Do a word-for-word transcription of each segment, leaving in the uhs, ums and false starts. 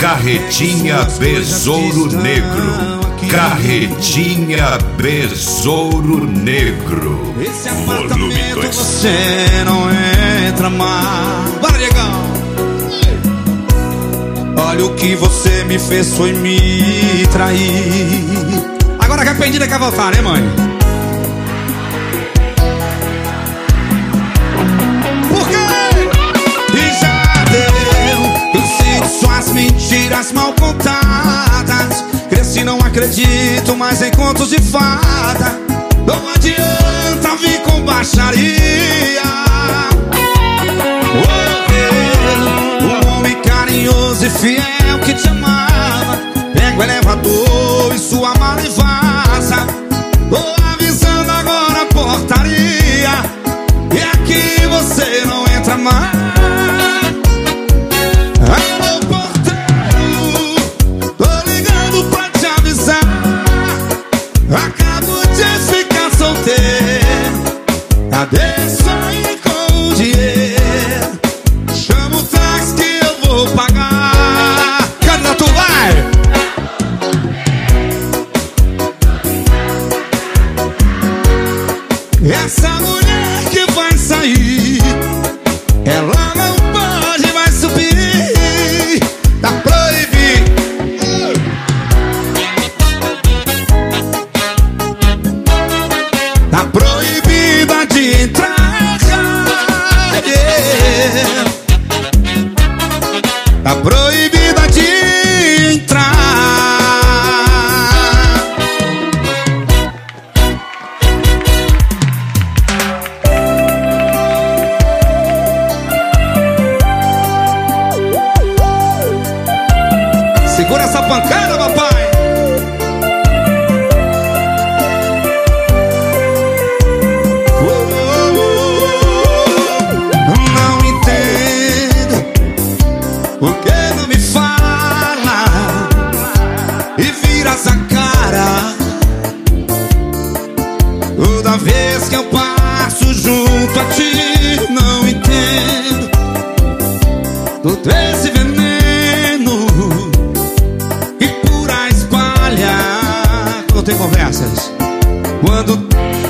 Carretinha Besouro Negro. Carretinha Besouro Negro. Esse Volume dois. Você não entra mais. Bora, Diegão. Olha o que você me fez, foi me trair. Agora arrependida quer voltar, né, mãe? Por quê? E já deu. Eu sinto suas mentiras mal contadas. Cresci, não acredito mais em contos de fada. Não adianta vir com baixaria. Oh, um homem carinhoso e fiel que te amava. Pega o elevador e sua mala e vaza. Tô avisando agora a portaria. E aqui você não entra mais. Alô, porteiro, tô ligando pra te avisar. Acabo de ficar solteiro. Cadê sonho com o dinheiro? Chama o táxi que eu vou pagar. Cadê tu vai? Essa mulher que vai sair, ela não pode mais subir. Tá proibido. Tá proibida de entrar. Yeah. Tá proibida de entrar. Segura essa pancada, papai. Não entendo por que não me fala e vira essa cara toda vez que eu passo junto a ti. Não entendo todo esse veneno que por aí espalha quando tem conversas. Quando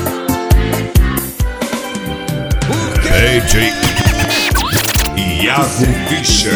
D J Iago Fischer.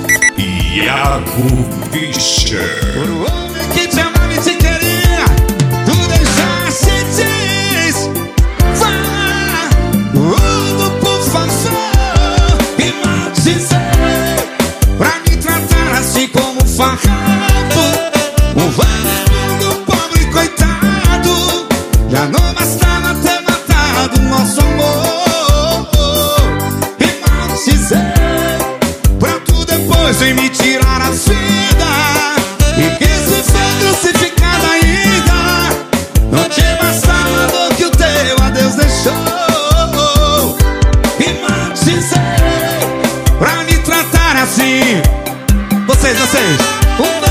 Iago Fischer. por um homem que te amava e te queria, tu deixaste diz. Fala tudo, por favor, e mal dizer, pra me tratar assim como um farrapo. Um vagabundo pobre coitado. Já não bastava ter matado nosso amor. E mal dizer, pra tu depois vem me tirar a vida. E que se foi crucificado ainda. Não te bastava a dor que o teu adeus deixou. E mal dizer, pra me tratar assim. Vocês, vocês. Um,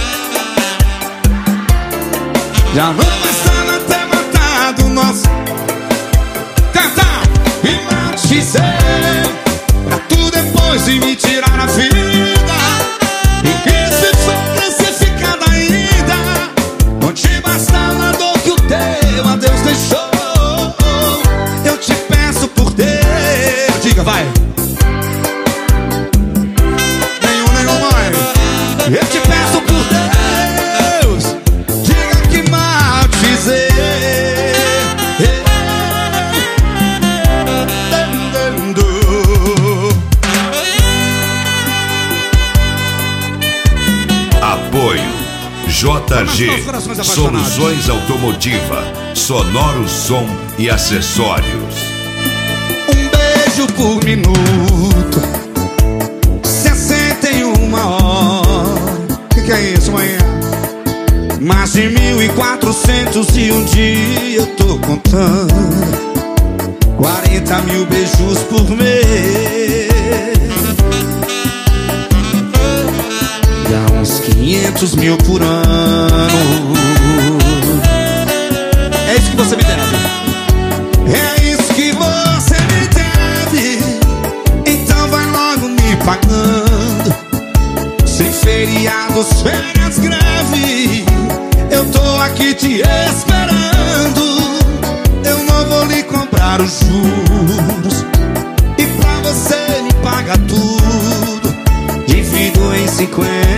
já não bastava ter matado nosso. Cantar e mal dizer, pra tu depois de me tirar a vida. E que se for crucificado ainda. Não te bastava a dor que o teu adeus deixou. Eu te peço por Deus. Diga, vai. Nenhum, nenhum, mãe. Eu te peço por Deus. Diga que mal dizer. Apoio J G Soluções Automotiva, Sonoro Som e Acessórios. Um beijo por minuto, sessenta e uma horas. O que, que é isso, manhã? Mais de mil e quatrocentos e um dia eu tô contando. Quarenta mil beijos por mês. Dá uns quinhentos mil por ano. É isso que você me deve. É isso que você me deve. Então vai logo me pagando. Sem feriado as férias greve, eu tô aqui te esperando. Eu não vou lhe cobrar os juros, e pra você me paga tudo, divido em cinquenta.